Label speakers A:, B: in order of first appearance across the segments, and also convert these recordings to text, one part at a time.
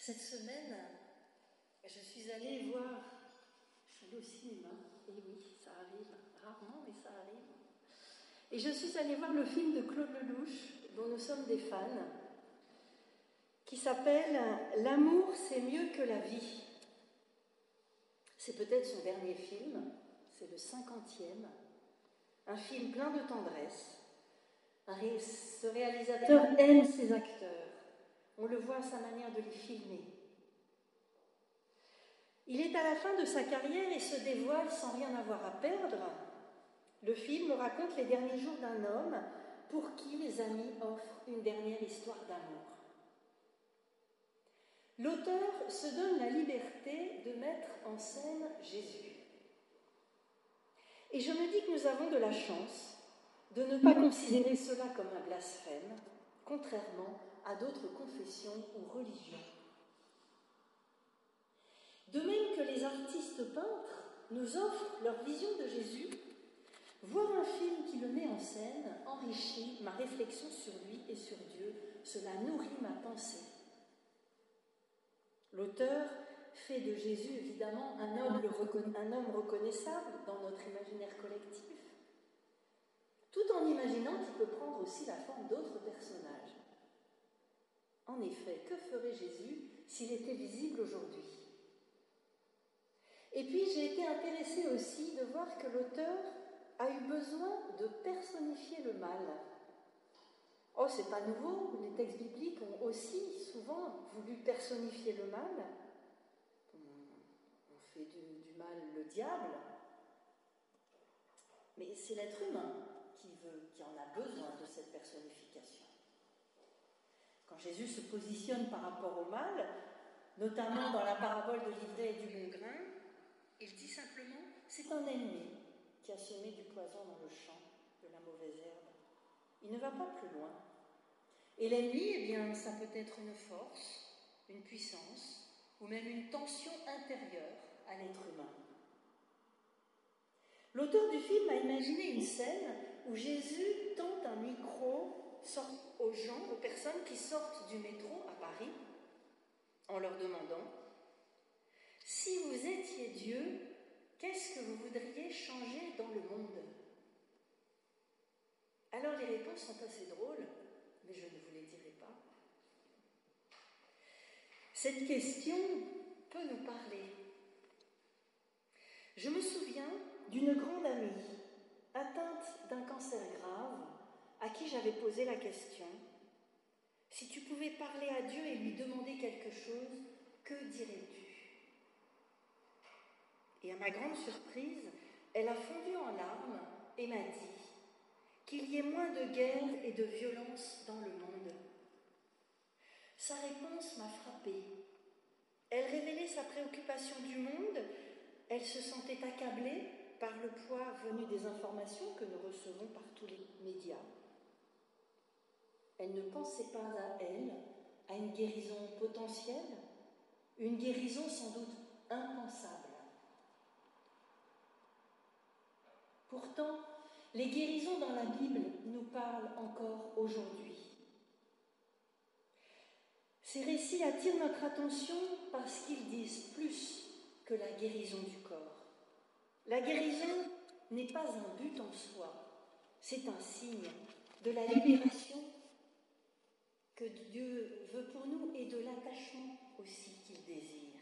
A: Cette semaine, je suis allée au cinéma, et oui, ça arrive, rarement, mais ça arrive. Et je suis allée voir le film de Claude Lelouch, dont nous sommes des fans, qui s'appelle « L'amour, c'est mieux que la vie ». C'est peut-être son dernier film, c'est le 50e, un film plein de tendresse. Ce réalisateur aime ses acteurs, on le voit à sa manière de les filmer. Il est à la fin de sa carrière et se dévoile sans rien avoir à perdre. Le film raconte les derniers jours d'un homme pour qui les amis offrent une dernière histoire d'amour. L'auteur se donne la liberté de mettre en scène Jésus. Et je me dis que nous avons de la chance de ne pas considérer cela comme un blasphème, contrairement à d'autres confessions ou religions. De même que les artistes peintres nous offrent leur vision de Jésus, voir un film qui le met en scène enrichit ma réflexion sur lui et sur Dieu, cela nourrit ma pensée. L'auteur fait de Jésus évidemment un homme reconnaissable dans notre imaginaire collectif, tout en imaginant qu'il peut prendre aussi la forme d'autres personnages. En effet, que ferait Jésus s'il était visible aujourd'hui ? Et puis j'ai été intéressée aussi de voir que l'auteur a eu besoin de personnifier le mal. Oh, c'est pas nouveau, les textes bibliques ont aussi souvent voulu personnifier le mal. On fait du mal le diable, mais c'est l'être humain qui en a besoin de cette personnification. Quand Jésus se positionne par rapport au mal, notamment dans la parabole de l'ivraie et du bon grain, il dit simplement « c'est un ennemi qui a semé du poison dans le champ, de la mauvaise herbe ». Il ne va pas plus loin. Et l'ennemi, eh bien, ça peut être une force, une puissance, ou même une tension intérieure à l'être humain. L'auteur du film a imaginé une scène où Jésus tend un micro aux gens, aux personnes qui sortent du métro à Paris, en leur demandant « Si vous étiez Dieu, qu'est-ce que vous voudriez changer dans le monde ?» Alors les réponses sont assez drôles, mais je ne vous les dirai pas. Cette question peut nous parler. Je me souviens d'une grande amie, atteinte d'un cancer grave, à qui j'avais posé la question « Si tu pouvais parler à Dieu et lui demander quelque chose, que dirais-tu » Et à ma grande surprise, elle a fondu en larmes et m'a dit qu'il y ait moins de guerre et de violence dans le monde. Sa réponse m'a frappée. Elle révélait sa préoccupation du monde, elle se sentait accablée par le poids venu des informations que nous recevons par tous les médias. Elle ne pensait pas à elle, à une guérison potentielle, une guérison sans doute impensable. Pourtant, les guérisons dans la Bible nous parlent encore aujourd'hui. Ces récits attirent notre attention parce qu'ils disent plus que la guérison du corps. La guérison n'est pas un but en soi, c'est un signe de la libération que Dieu veut pour nous et de l'attachement aussi qu'il désire.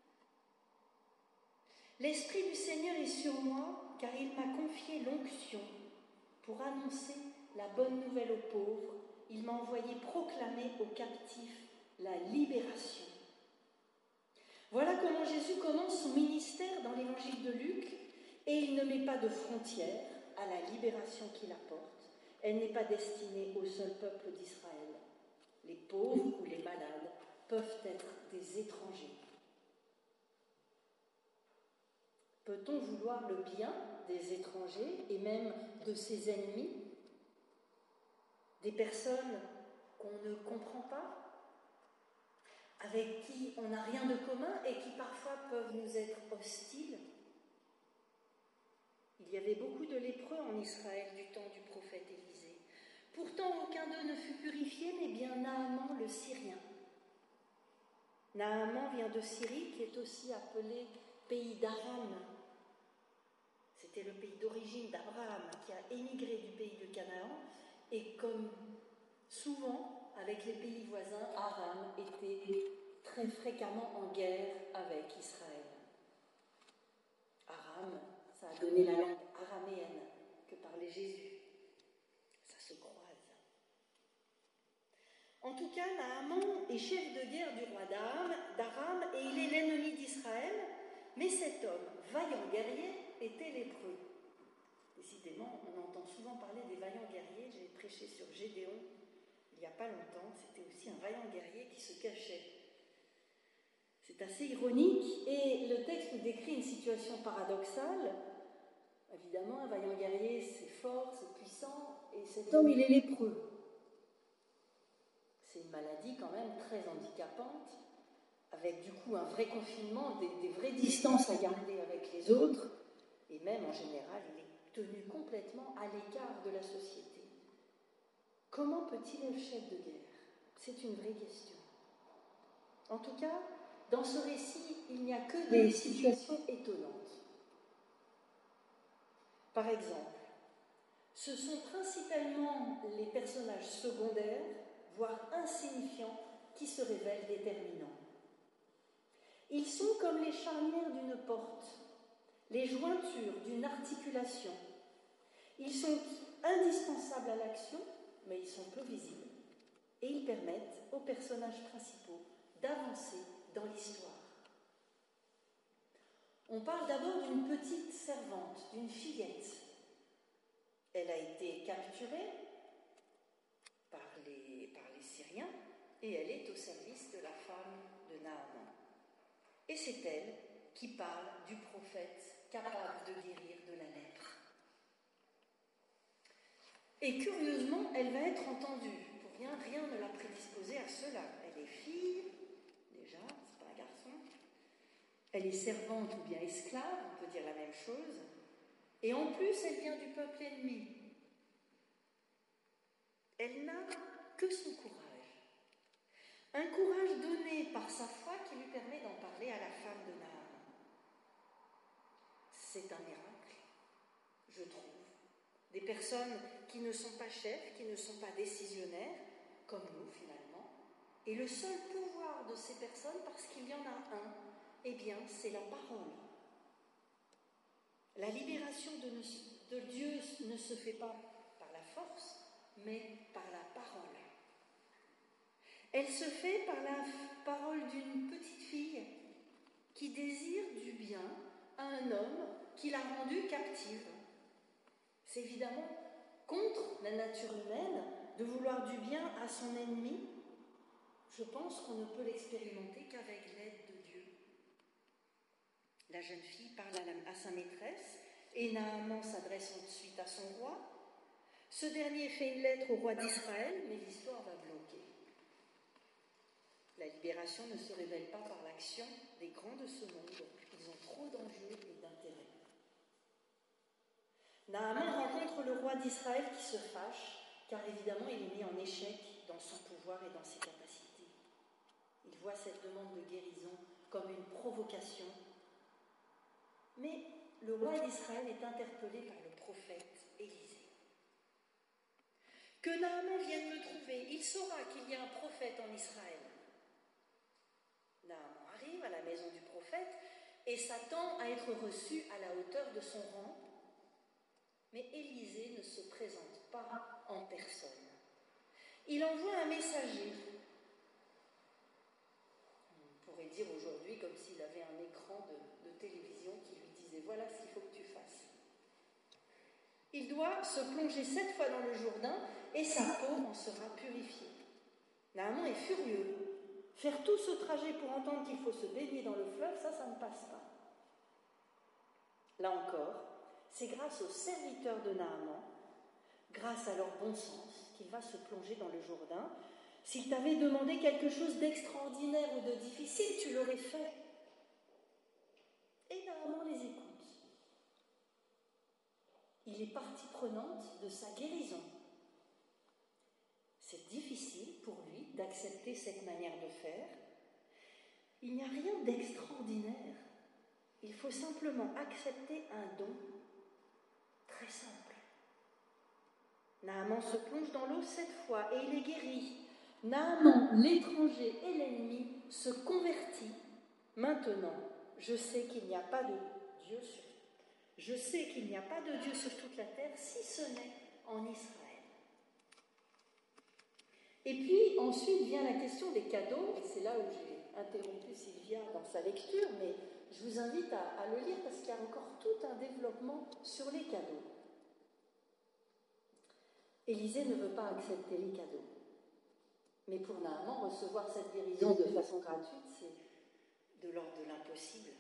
A: L'Esprit du Seigneur est sur moi car il m'a confié l'onction pour annoncer la bonne nouvelle aux pauvres. Il m'a envoyé proclamer aux captifs la libération. Voilà comment Jésus commence son ministère dans l'évangile de Luc et il ne met pas de frontières à la libération qu'il apporte. Elle n'est pas destinée au seul peuple d'Israël. Les pauvres ou les malades peuvent être des étrangers. Peut-on vouloir le bien des étrangers et même de ses ennemis, des personnes qu'on ne comprend pas, avec qui on n'a rien de commun et qui parfois peuvent nous être hostiles? Il y avait beaucoup de lépreux en Israël du temps du prophète Élisée. Pourtant, aucun d'eux ne fut purifié, mais bien Naaman le Syrien. Naaman vient de Syrie, qui est aussi appelé pays d'Aram. C'était le pays d'origine d'Abraham, qui a émigré du pays de Canaan, et comme souvent avec les pays voisins, Aram était très fréquemment en guerre avec Israël. Aram, ça a donné la langue araméenne que parlait Jésus. Ça se croise. En tout cas, Naaman est chef de guerre du roi d'Aram et il est l'ennemi d'Israël, mais cet homme, vaillant guerrier, était lépreux. Décidément, on entend souvent parler des vaillants guerriers. J'ai prêché sur Gédéon il n'y a pas longtemps. C'était aussi un vaillant guerrier qui se cachait. C'est assez ironique et le texte décrit une situation paradoxale. Évidemment, un vaillant guerrier, c'est fort, c'est puissant, et cet homme, il est lépreux. C'est une maladie quand même très handicapante, avec du coup un vrai confinement, des vraies distances à garder avec les autres, et même en général, il est tenu complètement à l'écart de la société. Comment peut-il être chef de guerre? C'est une vraie question. En tout cas, dans ce récit, il n'y a que des situations étonnantes. Par exemple, ce sont principalement les personnages secondaires, voire insignifiants, qui se révèlent déterminants. Ils sont comme les charnières d'une porte, les jointures d'une articulation. Ils sont indispensables à l'action, mais ils sont peu visibles, et ils permettent aux personnages principaux d'avancer dans l'histoire. On parle d'abord d'une petite servante, d'une fillette. Elle a été capturée par les Syriens et elle est au service de la femme de Naaman. Et c'est elle qui parle du prophète capable de guérir de la lèpre. Et curieusement, elle va être entendue. Pour rien ne l'a prédisposée à cela. Elle est fille, déjà, c'est pas un garçon. Elle est servante ou bien esclave, on peut dire la même chose. Et en plus, elle vient du peuple ennemi. Elle n'a que son courage. Un courage donné par sa foi qui lui permet d'en parler à la femme de Naaman. C'est un miracle, je trouve. Des personnes qui ne sont pas chefs, qui ne sont pas décisionnaires, comme nous finalement. Et le seul pouvoir de ces personnes, parce qu'il y en a un, eh bien, c'est la parole. La libération de Dieu ne se fait pas par la force, mais par la parole. Elle se fait par la parole d'une petite fille qui désire du bien à un homme qui l'a rendue captive. C'est évidemment contre la nature humaine de vouloir du bien à son ennemi. Je pense qu'on ne peut l'expérimenter qu'avec l'aide de Dieu. La jeune fille parle à sa maîtresse et Naaman s'adresse ensuite à son roi. Ce dernier fait une lettre au roi d'Israël, mais l'histoire va bloquer. La libération ne se révèle pas par l'action des grands de ce monde. Ils ont trop d'enjeux et d'intérêts. Naaman rencontre le roi d'Israël qui se fâche, car évidemment il est mis en échec dans son pouvoir et dans ses capacités. Il voit cette demande de guérison comme une provocation. Mais le roi d'Israël est interpellé par le prophète Élisée. Que Naaman vienne me trouver, il saura qu'il y a un prophète en Israël. Naaman arrive à la maison du prophète et s'attend à être reçu à la hauteur de son rang. Mais Élisée ne se présente pas en personne. Il envoie un messager. On pourrait dire aujourd'hui comme s'il avait un écran de télévision qui lui disait « Voilà ce qu'il faut que tu fasses ». Il doit se plonger 7 fois dans le Jourdain et sa peau en sera purifiée. Naaman est furieux. Faire tout ce trajet pour entendre qu'il faut se baigner dans le fleuve, ça ne passe pas. Là encore, c'est grâce aux serviteurs de Naaman, grâce à leur bon sens, qu'il va se plonger dans le Jourdain. S'il t'avait demandé quelque chose d'extraordinaire ou de difficile, tu l'aurais fait. Et Naaman les écoute. Il est partie prenante de sa guérison. C'est difficile pour lui d'accepter cette manière de faire, Il n'y a rien d'extraordinaire. Il faut simplement accepter un don très simple. Naaman se plonge dans l'eau 7 fois et il est guéri. Naaman, l'étranger et l'ennemi, se convertit. Maintenant, je sais qu'il n'y a pas de Dieu sur toute la terre, si ce n'est en Israël. Et puis, ensuite vient la question des cadeaux, et c'est là où j'ai interrompu Sylvia dans sa lecture, mais je vous invite à le lire parce qu'il y a encore tout un développement sur les cadeaux. Élisée ne veut pas accepter les cadeaux. Mais pour Naaman, recevoir cette guérison de façon gratuite, c'est de l'ordre de l'impossible.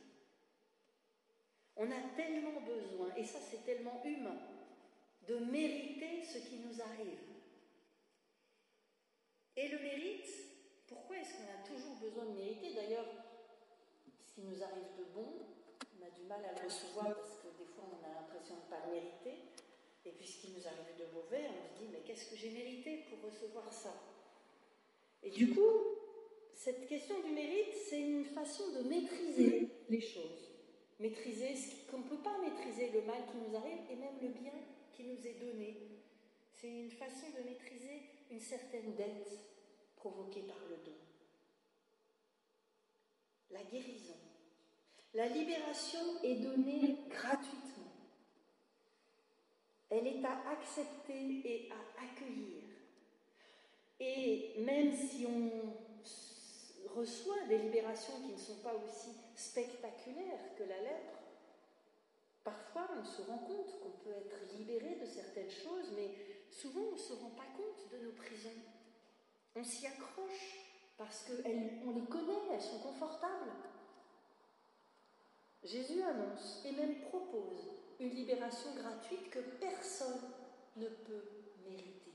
A: On a tellement besoin, et ça c'est tellement humain, de mériter ce qui nous arrive. Et le mérite, pourquoi est-ce qu'on a toujours besoin de mériter? D'ailleurs, ce qui nous arrive de bon, on a du mal à le recevoir parce que des fois on a l'impression de ne pas le mériter. Et puis ce qui nous arrive de mauvais, on se dit, mais qu'est-ce que j'ai mérité pour recevoir ça? Et du coup, cette question du mérite, c'est une façon de maîtriser les choses. Maîtriser ce qu'on ne peut pas maîtriser, le mal qui nous arrive et même le bien qui nous est donné. C'est une façon de maîtriser une certaine dette provoquée par le don. La guérison. La libération est donnée gratuitement. Elle est à accepter et à accueillir. Et même si on reçoit des libérations qui ne sont pas aussi spectaculaires que la lèpre, parfois on se rend compte qu'on peut être libéré de certaines choses, mais souvent on ne se rend pas compte de nos prisons. On s'y accroche parce qu'on les connaît, elles sont confortables. Jésus annonce et même propose une libération gratuite que personne ne peut mériter.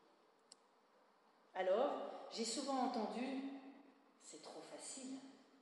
A: Alors, j'ai souvent entendu « c'est trop facile ».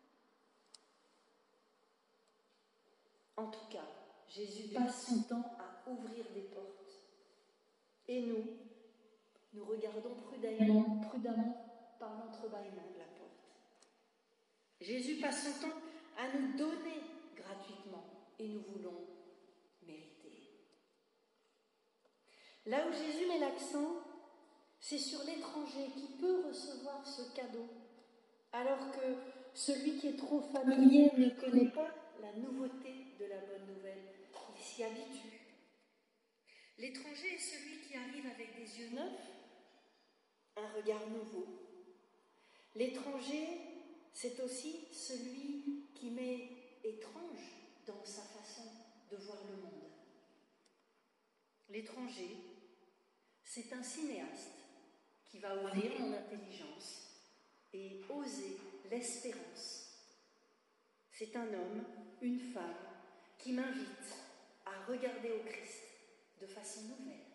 A: En tout cas, Jésus passe son temps à ouvrir des portes. Et nous regardons prudemment par l'entrebâillement de la porte. Jésus passe son temps à nous donner gratuitement et nous voulons mériter. Là où Jésus met l'accent, c'est sur l'étranger qui peut recevoir ce cadeau, alors que celui qui est trop familier ne connaît pas la nouveauté de la bonne nouvelle. Il s'y habitue. L'étranger est celui qui arrive avec des yeux neufs, un regard nouveau. L'étranger, c'est aussi celui qui m'est étrange dans sa façon de voir le monde. L'étranger, c'est un cinéaste qui va ouvrir mon intelligence et oser l'espérance. C'est un homme, une femme, qui m'invite à regarder au Christ de façon nouvelle.